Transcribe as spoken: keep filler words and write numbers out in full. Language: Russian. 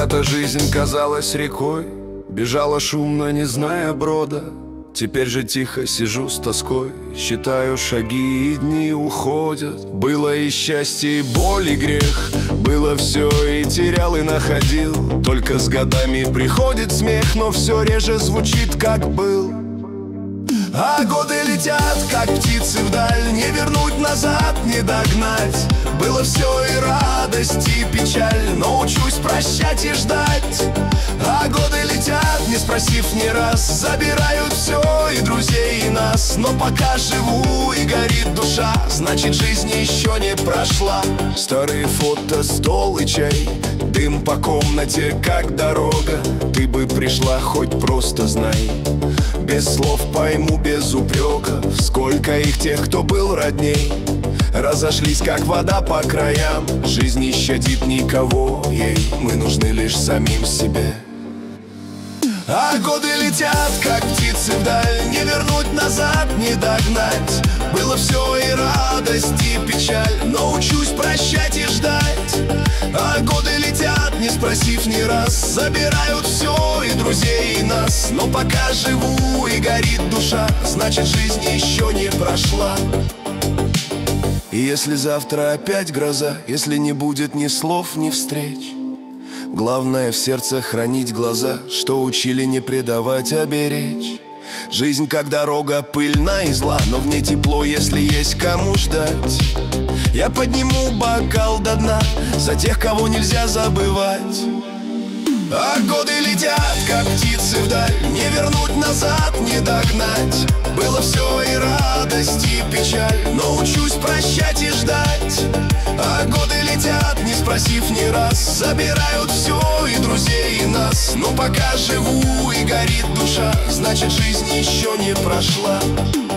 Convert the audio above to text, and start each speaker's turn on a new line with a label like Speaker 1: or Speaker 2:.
Speaker 1: Когда-то жизнь казалась рекой, бежала шумно, не зная брода. Теперь же тихо сижу с тоской, считаю шаги, и дни уходят. Было и счастье, и боль, и грех, было все, и терял, и находил. Только с годами приходит смех, но все реже звучит, как был. А годы летят, как птицы вдаль, не вернуть назад, не догнать. Было все и радость, и печаль, но учусь прощать и ждать. А годы летят, не спросив ни раз, забирают все, и друзей, и нас. Но пока живу, и горит душа, значит жизнь еще не прошла. Старые фото, стол и чай, дым по комнате, как дорога. Ты бы пришла, хоть просто знай, без слов пойму, без упреков. Сколько их тех, кто был родней, разошлись, как вода по краям. Жизнь не щадит никого, ей мы нужны лишь самим себе. А годы летят, как птицы вдаль, не вернуть назад, не догнать. Было все и радость, и печаль, но учусь прощать и ждать. А годы летят, не спросив ни раз, забирают все, и друзей, и нас. Но пока живу, и горит душа, значит жизнь еще не прошла. И если завтра опять гроза, если не будет ни слов, ни встреч, главное в сердце хранить глаза, что учили не предавать, а беречь. Жизнь как дорога, пыльна и зла, но в ней тепло, если есть кому ждать. Я подниму бокал до дна за тех, кого нельзя забывать. А годы летят, как птицы вдаль, не вернуть назад, не догнать. Было все и радость, и печаль, но учусь прощать и ждать. А годы летят, не спросив ни раз, забирают все, и друзей, и нас. Но пока живу, и горит душа, значит жизнь еще не прошла.